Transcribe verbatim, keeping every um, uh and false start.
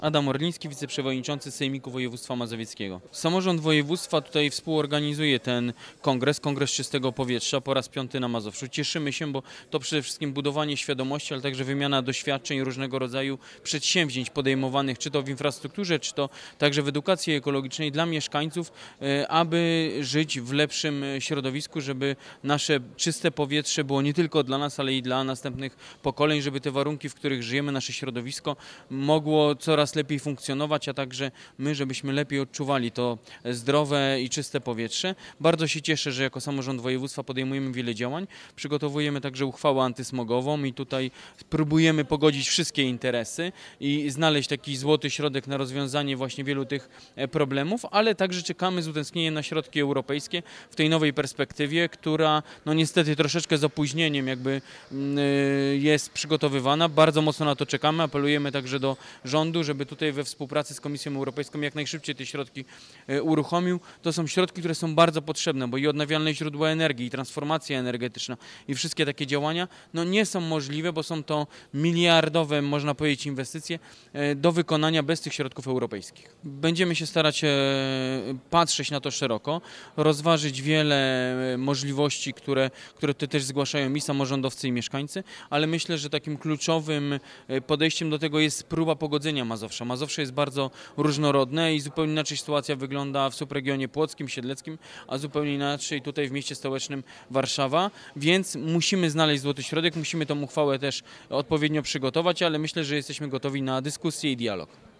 Adam Orliński, wiceprzewodniczący Sejmiku Województwa Mazowieckiego. Samorząd województwa tutaj współorganizuje ten kongres, Kongres Czystego Powietrza po raz piąty na Mazowszu. Cieszymy się, bo to przede wszystkim budowanie świadomości, ale także wymiana doświadczeń, różnego rodzaju przedsięwzięć podejmowanych, czy to w infrastrukturze, czy to także w edukacji ekologicznej dla mieszkańców, aby żyć w lepszym środowisku, żeby nasze czyste powietrze było nie tylko dla nas, ale i dla następnych pokoleń, żeby te warunki, w których żyjemy, nasze środowisko mogło coraz lepiej funkcjonować, a także my, żebyśmy lepiej odczuwali to zdrowe i czyste powietrze. Bardzo się cieszę, że jako samorząd województwa podejmujemy wiele działań. Przygotowujemy także uchwałę antysmogową i tutaj próbujemy pogodzić wszystkie interesy i znaleźć taki złoty środek na rozwiązanie właśnie wielu tych problemów, ale także czekamy z utęsknieniem na środki europejskie w tej nowej perspektywie, która no niestety troszeczkę z opóźnieniem jakby jest przygotowywana. Bardzo mocno na to czekamy. Apelujemy także do rządu, żeby tutaj we współpracy z Komisją Europejską jak najszybciej te środki uruchomił. To są środki, które są bardzo potrzebne, bo i odnawialne źródła energii, i transformacja energetyczna, i wszystkie takie działania no nie są możliwe, bo są to miliardowe, można powiedzieć, inwestycje do wykonania bez tych środków europejskich. Będziemy się starać patrzeć na to szeroko, rozważyć wiele możliwości, które, które tutaj też zgłaszają i samorządowcy, i mieszkańcy, ale myślę, że takim kluczowym podejściem do tego jest próba pogodzenia Mazowsza. Mazowsze jest bardzo różnorodne i zupełnie inaczej sytuacja wygląda w subregionie płockim, siedleckim, a zupełnie inaczej tutaj w mieście stołecznym Warszawa, więc musimy znaleźć złoty środek, musimy tą uchwałę też odpowiednio przygotować, ale myślę, że jesteśmy gotowi na dyskusję i dialog.